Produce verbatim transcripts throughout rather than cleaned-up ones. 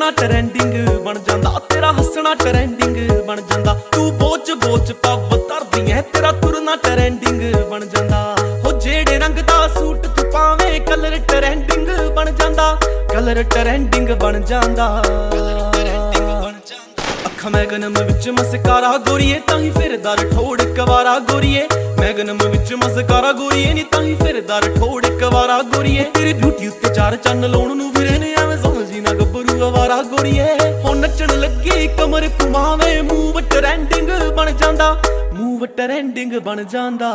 ਨੱਚਣਾ ਟ੍ਰੈਂਡਿੰਗ ਬਣ ਜਾਂਦਾ, ਤੇਰਾ ਹੱਸਣਾ ਟ੍ਰੈਂਡਿੰਗ ਬਣ ਜਾਂਦਾ। ਤੂੰ ਬੋਚ ਬੋਚ ਪੱਬ ਧਰਦੀ ਐ, ਤੇਰਾ ਤੁਰਨਾ ਟ੍ਰੈਂਡਿੰਗ ਬਣ ਜਾਂਦਾ। ਹੋ ਜਿਹੜੇ ਰੰਗ ਦਾ ਸੂਟ ਤੂੰ ਪਾਵੇਂ ਕਲਰ ਟ੍ਰੈਂਡਿੰਗ ਬਣ ਜਾਂਦਾ, ਕਲਰ ਟ੍ਰੈਂਡਿੰਗ ਬਣ ਜਾਂਦਾ। ਅੱਖਾਂ ਮੈਗਨਮ ਵਿੱਚ ਮਸਕਾਰਾ ਗੋਰੀਏ, ਤਾਂ ਹੀ ਫਿਰਦਾ ਰਠੋੜ ਕਵਾਰਾ ਗੋਰੀਏ। ਮੈਗਨਮ ਵਿੱਚ ਮਸਕਾਰਾ ਗੋਰੀਏ ਨੀ, ਤਾਂ ਹੀ ਫਿਰਦਾ ਰਠੋੜ ਕਵਾਰਾ ਗੋਰੀਏ। ਤੇਰੀ ਬਿਊਟੀ ਉੱਤੇ ਚਾਰ ਚੰਨ ਲਾਉਣ ਨੂੰ ਫਿਰੇ ਨੇ, ਐਵੇਂ ਸਮਝੀ ਨਾ ਗੱਭਰੂ ਅਵਾਰਾ ਗੋਰੀਏ। ਹੁਣ ਨੱਚਣ ਲੱਗੀ ਕਮਰ ਘੁਮਾਵੇਂ, ਮੂਵ ਟ੍ਰੈਂਡਿੰਗ ਬਣ ਜਾਂਦਾ, ਮੂਵ ਟ੍ਰੈਂਡਿੰਗ ਬਣ ਜਾਂਦਾ।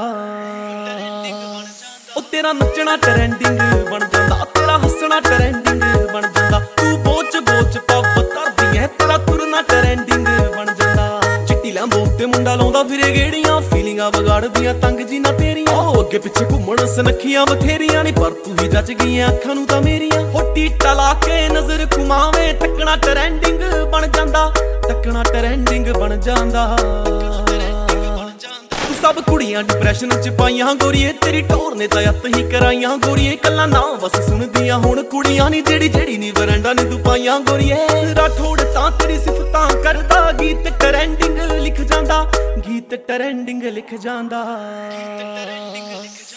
ਉਹ ਤੇਰਾ ਨੱਚਣਾ ਟ੍ਰੈਂਡਿੰਗ ਬਣ ਜਾਂਦਾ, ਤੇਰਾ ਹੱਸਣਾ ਟ੍ਰੈਂਡਿੰਗ ਬਣ ਜਾਂਦਾ। ਤੂੰ ਬੋਚ ਬੋਚ ਪੱਬ ਧਰਦੀ ਐ, ਤੇਰਾ ਤੁਰਨਾ ਟ੍ਰੈਂਡਿੰਗ ਬਣ ਜਾਂਦਾ। ਚਿੱਟੀ ਲੈਂਬੋ ਤੇ ਮੁੰਡਾ ਲਾਉਂਦਾ ਫਿਰੇ ਗੇੜੀਆਂ, ਫੀਲਿੰਗਾਂ ਵਿਗਾੜਦੀਆਂ ਤੰਗ ਜੀ ਨਾ ਤੇਰੀਆਂ। ਉਹ ਅੱਗੇ ਪਿੱਛੇ ਘੁੰਮਣ ਸਨੱਖੀਆਂ ਬਥੇਰੀਆਂ ਨੀ, ਪਰ ਤੂੰ ਹੀ ਜੱਜ ਗਈਆਂ ਅੱਖਾਂ ਨੂੰ ਤਾਂ ਮੇਰੀਆਂ। ਹੋਟੀ ਟਲਾ ਕੇ ਨਜ਼ਰ ਘੁਮਾਵੇਂ, ਤੱਕਣਾ ਟ੍ਰੈਂਡਿੰਗ ਬਣ ਜਾਂਦਾ, ਤੱਕਣਾ ਟ੍ਰੈਂਡਿੰਗ ਬਣ ਜਾਂਦਾ। ਸਭ ਕੁੜੀਆਂ ਡਿਪਰੈਸ਼ਨ ਚ ਪਾਈਆਂ ਗੋਰੀਏ, ਤੇਰੀ ਟੋਰ ਨੇ ਤਾਂ ਅੱਤ ਹੀ ਕਰਾਈਆਂ ਗੋਰੀਏ। ਕੱਲਾ ਨਾ ਬਸ ਸੁਣਦੀਆਂ ਹੁਣ ਕੁੜੀਆਂ ਨੀ, ਜਿਹੜੀ ਜਿਹੜੀ ਨੀ ਵਰੰਡਾ ਨੀ ਤੂੰ ਪਾਈਆਂ ਗੋਰੀਏ। ਰਾਠੋੜ ਤਾਂ ਤੇਰੀ ਸਿਫਤਾਂ ਕਰਦਾ, ਗੀਤ ਟ੍ਰੈਂਡਿੰਗ ਲਿਖ ਜਾਂਦਾ, ਗੀਤ ਟ੍ਰੈਂਡਿੰਗ ਲਿਖ ਜਾਂਦਾ।